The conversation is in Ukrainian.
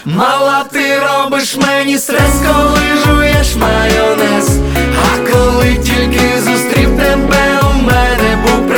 Мала, ти робиш мені стрес, коли жуєш майонез. А коли тільки зустрів тебе, у мене був